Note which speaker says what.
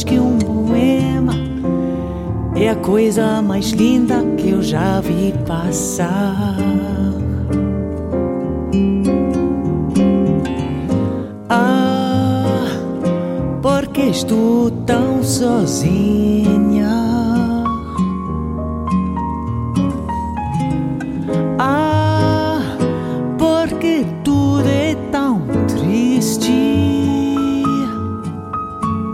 Speaker 1: diz que um poema é a coisa mais linda que eu já vi passar. Ah, porque estou tão sozinha?